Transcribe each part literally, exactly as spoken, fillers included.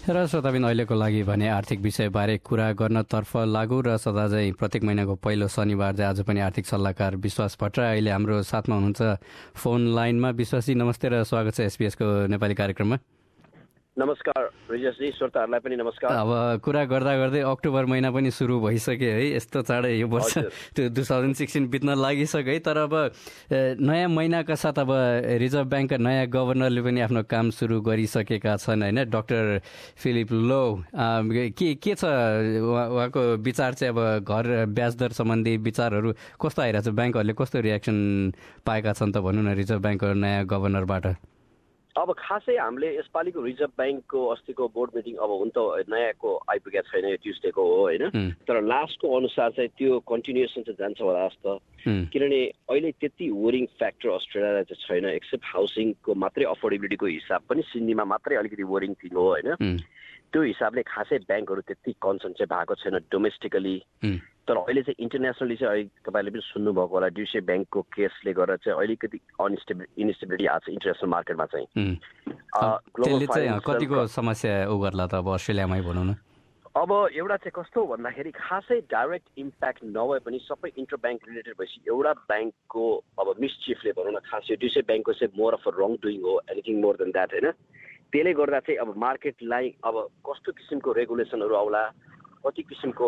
र श्रोताबिन अहिलेको लागि भने आर्थिक विषयबारे कुरा गर्नतर्फ लागू र सदा चाहिँ प्रत्येक महिनाको पहिलो शनिबार चाहिँ आज पनि आर्थिक सल्लाहकार विश्वास भट्टराई अहिले हाम्रो साथमा हुनुहुन्छ फोन लाइनमा। विश्वासजी नमस्ते र स्वागत छ एसपीएसको नेपाली कार्यक्रममा। नमस्कार रिजसजी, श्रोताहरूलाई पनि नमस्कार। अब कुरा गर्दा गर्दै अक्टोबर महिना पनि सुरु भइसक्यो है, यस्तो चाँडै यो वर्ष त्यो टु थाउजन्ड सिक्सटिन बित्न लागिसक्यो है। तर अब नयाँ महिनाका साथ अब रिजर्भ ब्याङ्कका नयाँ गभर्नरले पनि आफ्नो काम सुरु गरिसकेका छन् होइन, डाक्टर फिलिप लो। के के छ उहाँको विचार चाहिँ? अब घर ब्याज दर सम्बन्धी विचारहरू कस्तो आइरहेको छ? ब्याङ्कहरूले कस्तो रियाक्सन पाएका छन् त भनौँ न रिजर्भ ब्याङ्कको नयाँ गभर्नरबाट? अब खासै हामीले यसपालिको रिजर्भ ब्याङ्कको अस्तिको बोर्ड मिटिङ अब हुन त नयाँको आइपुगेको छैन, यो ट्युसडेको हो होइन, तर लास्टको अनुसार चाहिँ त्यो कन्टिन्युएसन चाहिँ जान्छ होला जस्तो। किनभने अहिले त्यति वरिङ फ्याक्टर अस्ट्रेलियालाई चाहिँ छैन, एक्सेप्ट हाउसिङको मात्रै अफोर्डेबिलिटीको हिसाब पनि सिडनीमा मात्रै अलिकति वरिङ थिङ हो होइन। त्यो हिसाबले खासै ब्याङ्कहरू त्यति कन्सर्न चाहिँ भएको छैन डोमेस्टिकली। तर अहिले चाहिँ इन्टरनेसनली चाहिँ अहिले तपाईँले पनि सुन्नुभएको होला, ड्युसे ब्याङ्कको केसले गर्दा चाहिँ अलिकति अनस्टेबल इनस्टेबिलिटी आएको छ इन्टरनेसनल मार्केटमा चाहिँ। त्यसले चाहिँ कतिको समस्या उगर्ला त अब अस्ट्रेलियामै भनौँ न? अब एउटा चाहिँ कस्तो भन्दाखेरि खासै डाइरेक्ट इम्प्याक्ट नभए पनि सबै इन्टर ब्याङ्क रिलेटेड भएपछि एउटा ब्याङ्कको अब मिसचिफले भनौँ न, खास यो ड्युसे ब्याङ्कको चाहिँ more of a wrong doing हो, एनिथिङ मोर देन द्याट होइन। त्यसले गर्दा चाहिँ अब मार्केटलाई अब कस्तो किसिमको रेगुलेसनहरू आउला, कति किसिमको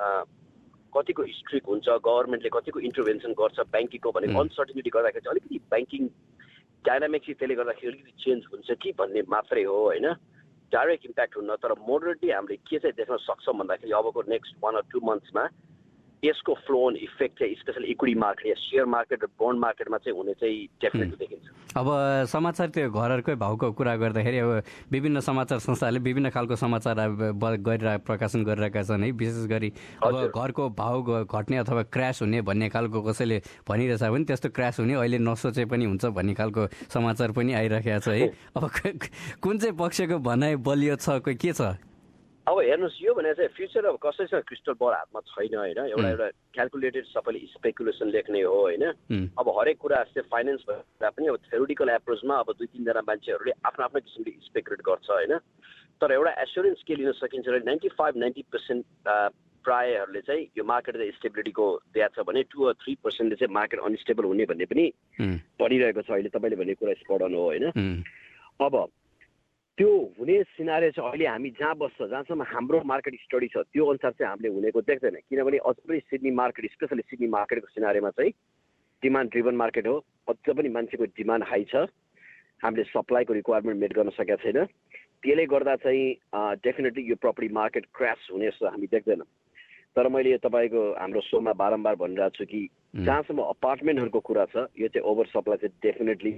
कतिको स्ट्रिक्ट हुन्छ, गभर्मेन्टले कतिको इन्टरभेन्सन गर्छ ब्याङ्किङको भनेको अनसर्टिनिटी गर्दाखेरि चाहिँ अलिकति ब्याङ्किङ डाइनामिक्स त्यसले गर्दाखेरि अलिकति चेन्ज हुन्छ कि भन्ने मात्रै हो होइन, डाइरेक्ट इम्प्याक्ट हुन्न। तर मोडरेटली हामीले के चाहिँ देख्न सक्छौँ भन्दाखेरि अबको नेक्स्ट वान अर टू मन्थ्समा यसको फ्लो अन इफेक्ट चाहिँ स्पेसली इक्विटी मार्केट या सेयर मार्केट र बोन्ड मार्केटमा चाहिँ हुने चाहिँ डेफिनेटली देखिन्छ। अब समाचार त्यो घरहरूकै भाउको कुरा गर्दाखेरि अब विभिन्न समाचार संस्थाहरूले विभिन्न खालको समाचार गरिरहेका प्रकाशन गरिरहेका छन् है। विशेष गरी अब घरको भाउ घट्ने अथवा क्रास हुने भन्ने खालको कसैले भनिरहेछ भने त्यस्तो क्रास हुने अहिले नसोचे पनि हुन्छ भन्ने खालको समाचार पनि आइरहेको छ है। अब कुन चाहिँ पक्षको भनाइ बलियो छ, के छ? अब हेर्नुहोस्, यो भने चाहिँ फ्युचर अब कसैसँग क्रिस्टल बल हातमा छैन होइन, एउटा एउटा क्यालकुलेटेड सबैले स्पेकुलेसन लेख्ने हो होइन। अब हरेक कुरा जस्तै फाइनेन्स भन्दा पनि अब थ्योरिटिकल एप्रोचमा अब दुई तिनजना मान्छेहरूले आफ्नो आफ्नो किसिमले स्पेकुलेट गर्छ होइन। तर एउटा एस्योरेन्स के लिन सकिन्छ भने नाइन्टी फाइभ नाइन्टी पर्सेन्ट प्रायहरूले चाहिँ यो मार्केट चाहिँ स्टेबिलिटीको दिएको छ भने टू अर थ्री पर्सेन्टले चाहिँ मार्केट अनस्टेबल हुने भन्ने पनि पढिरहेको छ अहिले। तपाईँले भन्ने कुरा स्पट अन हो होइन। अब त्यो हुने सिनारियो चाहिँ अहिले हामी जहाँ बस्छ, जहाँसम्म हाम्रो मार्केट स्टडी छ त्यो अनुसार चाहिँ हामीले हुनेको देख्दैन। किनभने अझ पनि सिडनी मार्केट स्पेसली सिडनी मार्केटको सिनारीमा चाहिँ डिमान्ड ड्रिभन मार्केट हो, अझ पनि मान्छेको डिमान्ड हाई छ, हामीले सप्लाईको रिक्वायरमेन्ट मेट गर्न सकेका छैन। त्यसले गर्दा चाहिँ डेफिनेटली यो प्रपर्टी मार्केट क्रास हुने जस्तो हामी देख्दैनौँ। तर मैले यो तपाईँको हाम्रो सोमा बारम्बार भनिरहेको छु कि जहाँसम्म अपार्टमेन्टहरूको कुरा छ यो चाहिँ ओभर सप्लाई चाहिँ डेफिनेटली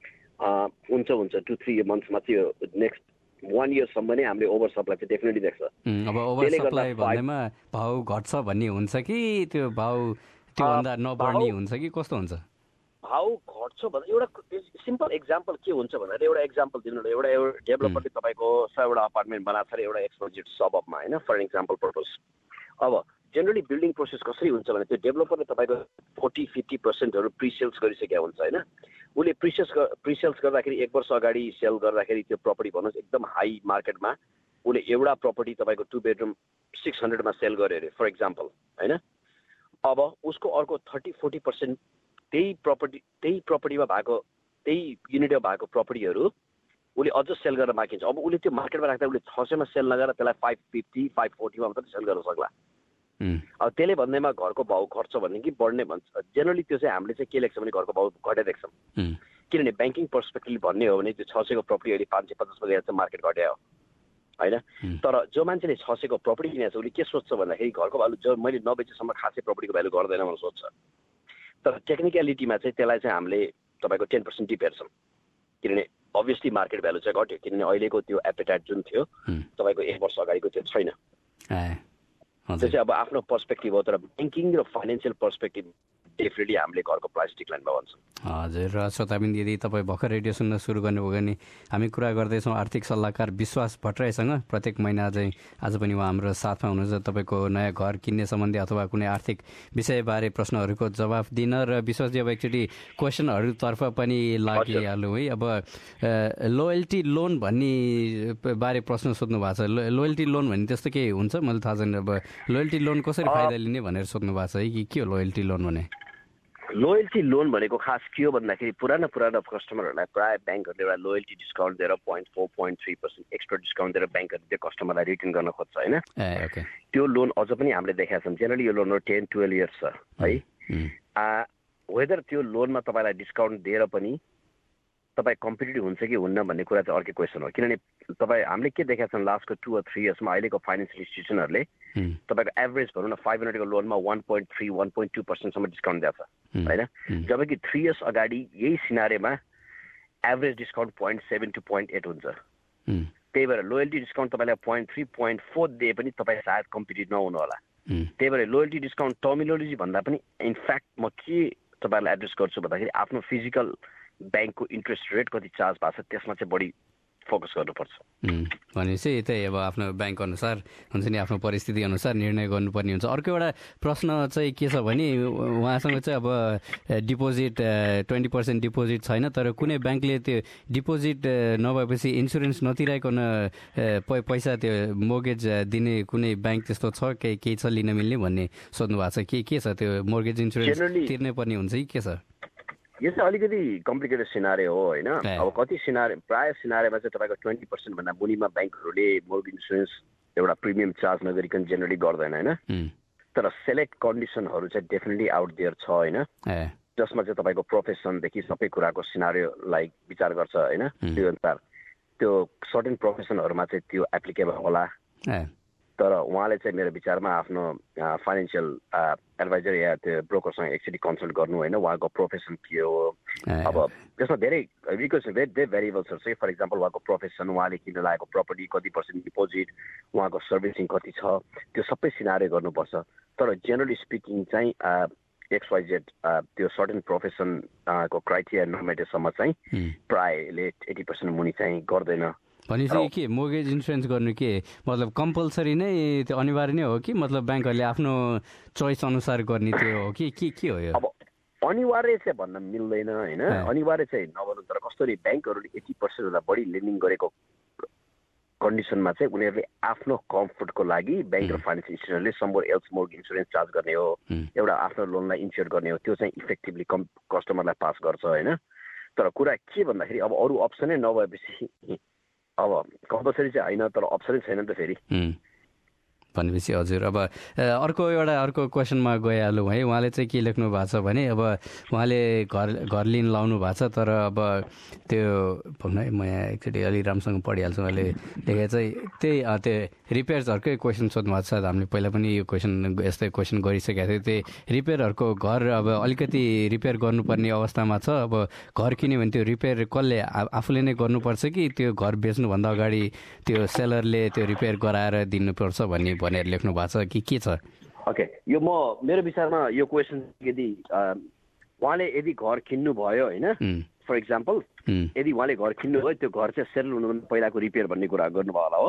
हुन्छ हुन्छ टु थ्री मन्थ्समा चाहिँ यो नेक्स्ट वान इयरसम्म नै हामीले ओभर सप्लाई चाहिँ डेफिनेटली देख्छ। अब ओभर सप्लाई भन्नेमा भाउ घट्छ भन्ने हुन्छ कि त्यो भाउ त्योभन्दा नबढ्ने हुन्छ कि कस्तो हुन्छ? भाउ घट्छ भन्दा एउटा सिम्पल एक्जाम्पल के हुन्छ भन्दाखेरि एउटा एक्जाम्पल दिनु, एउटा एउटा डेभलपरले तपाईँको सयवटा अपार्टमेन्ट बनाएको छ एउटा एक्सपोजिट सबअपमा होइन, फर एक्जाम्पल पर्पज। अब जेनरली बिल्डिङ प्रोसेस कसरी हुन्छ भने त्यो डेभलपरले तपाईँको फोर्टी फिफ्टी पर्सेन्टहरू प्रिसेल्स गरिसकेको हुन्छ होइन। उसले प्रिसेल्स प्रिसेल्स गर्दाखेरि एक वर्ष अगाडि सेल गर्दाखेरि त्यो प्रपर्टी भन्नुहोस् एकदम हाई मार्केटमा उसले एउटा प्रपर्टी तपाईँको टु बेडरुम सिक्स हन्ड्रेडमा सेल गर्यो अरे फर एक्जाम्पल होइन। अब उसको अर्को थर्टी फोर्टी पर्सेन्ट त्यही प्रपर्टी त्यही प्रपर्टीमा भएको त्यही युनिटमा भएको प्रपर्टीहरू उसले अझ सेल गरेर मागिन्छ। अब उसले त्यो मार्केटमा राख्दा उसले छ सयमा सेल नगरेर त्यसलाई फाइभ फिफ्टी फाइभ फोर्टीमा मात्रै सेल गर्न सक्ला। अब त्यसले भन्दैमा घरको भाउ घट्छ भन्ने कि बढ्ने भन्छ, जेनरली त्यो चाहिँ हामीले चाहिँ के लेख्छौँ भने घरको भाउ घटे देख्छौँ। किनभने ब्याङ्किङ पर्सपेक्टिभले भन्ने हो भने त्यो छ सयको प्रपर्टी अहिले पाँच सय पचासमा गएर चाहिँ मार्केट घट्यो होइन। तर जो मान्छेले छ सयको प्रपर्टी किनेको छ उसले के सोध्छ भन्दाखेरि घरको भ्यालु जो मैले नबेचेसम्म खासै प्रपर्टीको भ्यालु गर्दैन भनेर सोध्छ। तर टेक्निकलिटीमा चाहिँ त्यसलाई चाहिँ हामीले तपाईँको टेन पर्सेन्ट डिप हेर्छौँ, किनभने अभियसली मार्केट भ्यालु चाहिँ घट्यो, किनभने अहिलेको त्यो एपेटाइट जुन थियो तपाईँको एक वर्ष अगाडिको त्यो छैन। त्यो चाहिँ अब आफ्नो पर्सपेक्टिभ हो। तर ब्याङ्किङ र फाइनेन्सियल पर्सपेक्टिभ डेफिनेटली हामीले घरको प्राइस डिक्लाइन भयो भन्छौँ। हजुर। र श्रोताबिन, यदि तपाईँ भर्खर रेडियो सुन्न सुरु गर्नुभयो भने हामी कुरा गर्दैछौँ आर्थिक सल्लाहकार विश्वास भट्टराईसँग। प्रत्येक महिना चाहिँ आज पनि उहाँ हाम्रो साथमा हुनुहुन्छ तपाईँको नयाँ घर किन्ने सम्बन्धी अथवा कुनै आर्थिक विषयबारे प्रश्नहरूको जवाफ दिन। र विश्वासजी, अब एकचोटि क्वेसनहरूतर्फ पनि लागिहालौँ है। अब लोयल्टी लोन भन्ने बारे प्रश्न सोध्नु भएको छ। लोयल्टी लोन भन्ने त्यस्तो केही हुन्छ? मैले थाहा छैन। अब लोयल्टी लोन कसरी फाइदा लिने भनेर सोध्नु भएको छ है कि के हो लोयल्टी लोन भने? लोयल्टी लोन भनेको खास के हो भन्दाखेरि पुरानो पुरानो कस्टमरहरूलाई प्राय ब्याङ्कहरूले एउटा लोयल्टी डिस्काउन्ट दिएर point four point three percent extra discount दिएर ब्याङ्कहरूले त्यो कस्टमरलाई रिटर्न गर्न खोज्छ होइन। त्यो लोन अझ पनि हामीले देखाएको छौँ। जेनरली यो लोन टेन टुवेल्भ इयर्स छ है। वेदर त्यो लोनमा तपाईँलाई डिस्काउन्ट दिएर पनि तपाईँ कम्पिटेटिभ हुन्छ कि हुन्न भन्ने कुरा चाहिँ अर्कै क्वेसन हो। किनभने तपाईँ हामीले के देखाएको छौँ लास्टको टु वा थ्री इयर्समा अहिलेको फाइनेन्सियल इन्स्टिट्युसनहरूले तपाईँको एभरेज भनौँ न फाइभ हन्ड्रेडको लोनमा one point three one point two पर्सेन्टसम्म डिस्काउन्ट दिएको छ होइन। जबकि थ्री इयर्स अगाडि यही सिनारीमा average discount point seven two point eight हुन्छ। त्यही भएर लोयल्टी डिस्काउन्ट तपाईँलाई पोइन्ट थ्री पोइन्ट फोर दिए पनि तपाईँ सायद कम्पिटेटिभ नहुनु होला। त्यही भएर लोयल्टी डिस्काउन्ट टर्मिनोलोजी भन्दा पनि इनफ्याक्ट म के तपाईँलाई एड्रेस गर्छु भन्दाखेरि आफ्नो फिजिकल ब्याङ्कको इन्ट्रेस्ट रेट कति चार्ज भएको छ त्यसमा चाहिँ बढी फोकस गर्नुपर्छ। भनेपछि त्यही अब आफ्नो ब्याङ्क अनुसार हुन्छ नि, आफ्नो परिस्थिति अनुसार निर्णय गर्नुपर्ने हुन्छ। अर्को एउटा प्रश्न चाहिँ के छ भने उहाँसँग चाहिँ अब डिपोजिट ट्वेन्टी पर्सेन्ट डिपोजिट छैन, तर कुनै ब्याङ्कले त्यो डिपोजिट नभएपछि इन्सुरेन्स नतिराइकन पैसा त्यो मोर्गेज दिने कुनै ब्याङ्क त्यस्तो छ केही केही छ लिन मिल्ने भन्ने सोध्नु भएको छ। के के छ त्यो मोर्गेज इन्सुरेन्स तिर्नै पर्ने हुन्छ कि के छ? यो चाहिँ अलिकति कम्प्लिकेटेड सिनारी हो होइन। अब कति सिनारी प्रायः सिनारीमा चाहिँ तपाईँको ट्वेन्टी पर्सेन्टभन्दा मुनिमा ब्याङ्कहरूले मोर्गेज इन्सुरेन्स एउटा प्रिमियम चार्ज नगरिकन जेनरली गर्दैन होइन। तर सेलेक्ट कन्डिसनहरू चाहिँ डेफिनेटली आउट देयर छ होइन, जसमा चाहिँ तपाईँको प्रोफेसनदेखि सबै कुराको सिनारीलाई विचार गर्छ होइन। त्यो अनुसार त्यो सर्टेन प्रोफेसनहरूमा चाहिँ त्यो एप्लिकेबल होला। तर उहाँले चाहिँ मेरो विचारमा आफ्नो फाइनेन्सियल एडभाइजर या त्यो ब्रोकरसँग एकचोटि कन्सल्ट गर्नु होइन, उहाँको प्रोफेसन के हो। अब त्यसमा धेरै बिकज भेरी धेरै भेरिएबल्सहरू छ। फर इक्जाम्पल उहाँको प्रोफेसन, उहाँले किन्न लागेको प्रपर्टी कति पर्सेन्ट डिपोजिट, उहाँको सर्भिसिङ कति छ, त्यो सबै सिनारी गर्नुपर्छ। तर जेनरली स्पिकिङ चाहिँ एक्सवाइजेड त्यो सर्टेन प्रोफेसनको क्राइटेरिया नमेटेसम्म चाहिँ प्रायले एटी पर्सेन्ट मुनि चाहिँ गर्दैन। भनेपछि के मोर्गेज इन्सुरेन्स गर्नु के मतलब कम्पलसरी नै त्यो अनिवार्य नै हो कि मतलब ब्याङ्कहरूले आफ्नो चोइस अनुसार गर्ने त्यो हो कि के के हो यो? अब अनिवार्य चाहिँ भन्न मिल्दैन होइन, अनिवार्य चाहिँ नभन्नु। तर कस्तो ब्याङ्कहरूले एटी पर्सेन्टभन्दा बढी लेन्डिङ गरेको कन्डिसनमा चाहिँ उनीहरूले आफ्नो कम्फर्टको लागि ब्याङ्क र फाइनेन्सियल इन्स्टिट्युसनले somewhere else mortgage insurance charge गर्ने हो, एउटा आफ्नो लोनलाई इन्स्योर गर्ने हो, त्यो चाहिँ इफेक्टिभली कम कस्टमरलाई पास गर्छ होइन। तर कुरा के भन्दाखेरि अब अरू अप्सनै नभएपछि अब कम्पलसरी चाहिँ होइन, तर अप्सनै छैन त फेरि भनेपछि। हजुर। अब अर्को एउटा अर्को क्वेसनमा गइहालौँ है। उहाँले चाहिँ के लेख्नु भएको छ भने अब उहाँले घर घर लिन लाउनु भएको छ, तर अब त्यो भन्नु है म यहाँ एकचोटि अलि राम्रोसँग पढिहाल्छु। मैले लेखेँ चाहिँ त्यही त्यो रिपेयर्सहरूकै क्वेसन सोध्नु भएको छ। हामीले पहिला पनि यो क्वेसन यस्तै क्वेसन गरिसकेका थियौँ। त्यही रिपेयरहरूको घर अब अलिकति रिपेयर गर्नुपर्ने अवस्थामा छ। अब घर किन्यो भने त्यो रिपेयर कसले आफूले नै गर्नुपर्छ कि त्यो घर बेच्नुभन्दा अगाडि त्यो सेलरले त्यो रिपेयर गराएर दिनुपर्छ भन्ने भनेर लेख्नु भएको छ कि के छ? ओके, यो म मेरो विचारमा यो क्वेसन यदि उहाँले यदि घर किन्नु भयो होइन, फर इक्जाम्पल यदि उहाँले घर किन्नुभयो त्यो घर चाहिँ सेटल हुनुभन्दा पहिलाको रिपेयर भन्ने कुरा गर्नुभयो होला हो।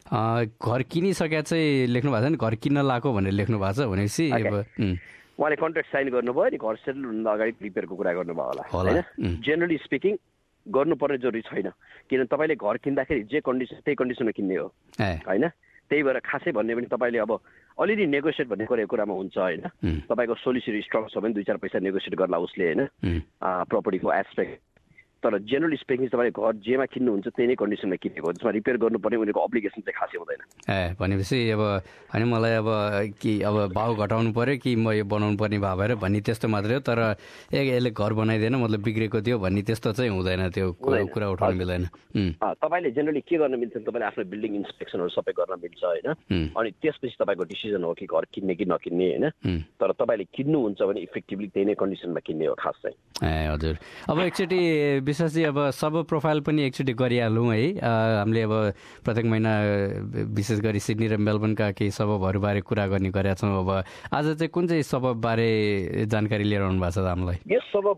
घर किनिसकेर चाहिँ लेख्नु भएको छ नि, घर किन्न लाएको भनेर लेख्नु भएको छ। भनेपछि उहाँले कन्ट्र्याक्ट साइन गर्नुभयो नि, घर सेटल हुनुभन्दा अगाडि रिपेयरको कुरा गर्नुभयो होला होइन। जेनरली स्पिकिङ गर्नुपर्ने जरुरी छैन, किन तपाईँले घर किन्दाखेरि जे कन्डिसन त्यही कन्डिसनमा किन्ने हो होइन। त्यही भएर खासै भन्यो भने तपाईँले अब अलिअलि नेगोसिएट भन्ने कुरामा हुन्छ होइन। तपाईँको सोलिसिटी स्ट्रङ छ भने दुई चार पैसा नेगोसिएट गर्ला उसले होइन प्रपर्टीको एस्पेक्ट। तर जेनरली स्पिकिङ तपाईँले घर जेमा किन्नुहुन्छ त्यही नै कन्डिसनमा किनेको हो, जसमा रिपेयर गर्नुपर्ने उनीहरूको अब्लिगेसन चाहिँ खासै हुँदैन। ए भनेपछि अब होइन मलाई अब कि अब भाउ घटाउनु पऱ्यो कि म यो बनाउनु पर्ने भाव भएर भन्ने त्यस्तो मात्रै हो। तर ए यसले घर बनाइदिएन मतलब बिग्रेको थियो भन्ने त्यस्तो चाहिँ हुँदैन, त्यो कुरा उठाउनु मिल्दैन। तपाईँले जेनरली के गर्न मिल्छ, तपाईँले आफ्नो बिल्डिङ इन्सपेक्सनहरू सबै गर्न मिल्छ होइन। अनि त्यसपछि तपाईँको डिसिजन हो कि घर किन्ने कि नकिन्ने होइन। तर तपाईँले किन्नुहुन्छ भने इफेक्टिभली त्यही नै कन्डिसनमा किन्ने हो खास चाहिँ। ए हजुर। अब एकचोटि विश्वासजी अब सब प्रोफाइल पनि एकचोटि गरिहालौँ है। हामीले अब प्रत्येक महिना विशेष गरी सिडनी र मेलबर्नका केही सबबहरूबारे कुरा गर्ने गरेका छौँ। अब आज चाहिँ कुन चाहिँ सबबबारे जानकारी लिएर आउनु भएको छ हामीलाई? यो सबब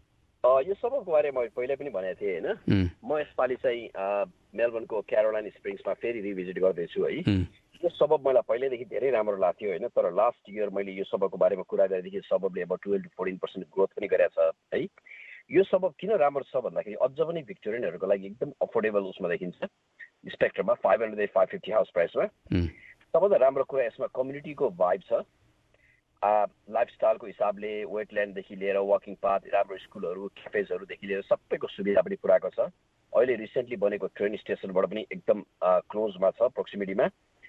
यो सबबको बारे मैले पहिला पनि भनेको थिएँ होइन। म यसपालि चाहिँ मेलबर्नको क्यारोलाइन स्प्रिङ्समा फेरि रिभिजिट गर्दैछु है। यो सबब मलाई पहिल्यैदेखि धेरै राम्रो लाग्थ्यो होइन, तर लास्ट इयर मैले यो सबबको बारेमा कुरा गरेदेखि सबबले अब twelve to fourteen percent growth पनि गरेको छ है। यो सबब किन राम्रो छ भन्दाखेरि अझ पनि भिक्टोरियनहरूको लागि एकदम अफोर्डेबल उसमा देखिन्छ, स्पेक्ट्रममा five hundred five fifty house प्राइसमा। सबभन्दा राम्रो कुरा यसमा कम्युनिटीको भाइब छ। लाइफस्टाइलको हिसाबले वेटल्यान्डदेखि लिएर वाकिङ पाथ, राम्रो स्कुलहरू, क्याफेजहरूदेखि लिएर सबैको सुविधा पनि पुऱ्याएको छ। अहिले रिसेन्टली बनेको ट्रेन स्टेसनबाट पनि एकदम क्लोजमा छ, प्रोक्सिमिटीमा।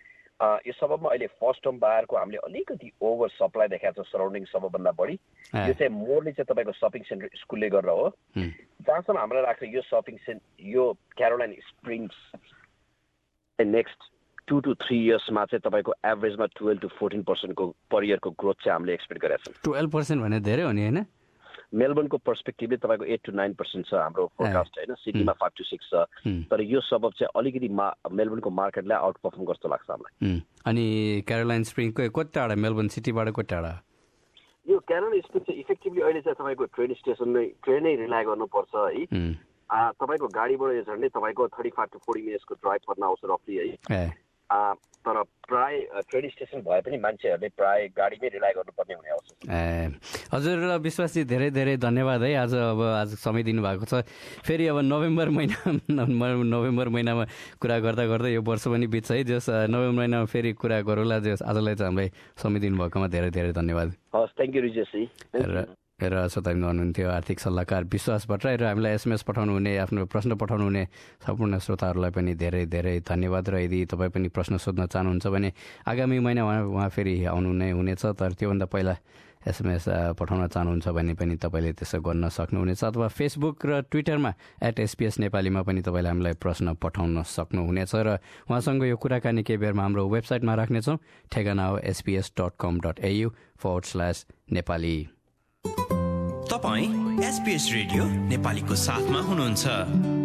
यो सबबमा अहिले फर्स्ट होम बायरको हामीले अलिकति ओभर सप्लाई देखाएको छ सराउन्डिङ सबभन्दा बढी। यो चाहिँ मोरली चाहिँ तपाईँको सपिङ सेन्टर स्कुलले गरेर हो। जहाँसम्म हामीलाई लाग्छ यो सपिङ सेन्टर यो Caroline Springs next two to three इयर्समा चाहिँ तपाईँको एभरेजमा टुवेल्भ टु फोर्टिन पर्सेन्टको पर इयरको ग्रोथ चाहिँ हामीले एक्सपेक्ट गरेका छौँ। टुवेल्भ पर्सेन्ट भने धेरै हो नि होइन? मेलबर्नको पर्सपेक्टिभले तपाईँको एट टु नाइन पर्सेन्ट छ हाम्रो फोरकास्ट होइन। सिटीमा फाइभ टु सिक्स छ, तर यो सबब चाहिँ अलिकति मा मेलबर्नको मार्केटलाई आउट पर्फर्म गर्छ लाग्छ हामीलाई। अनि क्यारोलाइन स्प्रिङको कति टाढा मेलबर्न सिटीबाट कति टाढा? यो क्यारोलाइन स्प्रिङ चाहिँ इफेक्टिभली अहिले चाहिँ तपाईँको ट्रेन स्टेसनमै ट्रेनै रिलाइ गर्नुपर्छ है। तपाईँको गाडीबाट यो झन्डै तपाईँको थर्टी फाइभ टु फोर्टी मिनट्सको ड्राइभ पर्न आउँछ रफली है। तर प्राय ट्रेन स्टेसन भए पनि मान्छेहरूले प्राय गाडीमै रिलाइ गर्नुपर्ने हुने आउँछ। ए हजुर विश्वासजी धेरै धेरै धन्यवाद है। आज अब आज समय दिनुभएको छ। फेरि अब नोभेम्बर महिना नोभेम्बर महिनामा कुरा गर्दा गर्दा यो वर्ष पनि बित्छ है। जस नोभेम्बर महिनामा फेरि कुरा गरौँला। जस आजलाई चाहिँ हामीलाई समय दिनुभएकोमा धेरै धेरै धन्यवाद। हस्, थ्याङ्क यू रिजेशजी। र सताइमा हुनुहुन्थ्यो आर्थिक सल्लाहकार विश्वास भट्टराई। र हामीलाई एसएमएस पठाउनु हुने, आफ्नो प्रश्न पठाउनु हुने सम्पूर्ण श्रोताहरूलाई पनि धेरै धेरै धन्यवाद। र यदि तपाईँ पनि प्रश्न सोध्न चाहनुहुन्छ भने आगामी महिना उहाँ उहाँ फेरि आउनु नै हुनेछ, तर त्योभन्दा पहिला एसएमएस पठाउन चाहनुहुन्छ भने पनि तपाईँले त्यसो गर्न सक्नुहुनेछ। अथवा फेसबुक र ट्विटरमा एट एसपिएस नेपालीमा पनि तपाईँले हामीलाई प्रश्न पठाउन सक्नुहुनेछ। र उहाँसँग यो कुराकानी केही बेरमा हाम्रो वेबसाइटमा राख्नेछौँ। ठेगाना हो SBS dot com dot AU forward slash Nepali. तपाईँ एसपिएस रेडियो नेपालीको साथमा हुनुहुन्छ।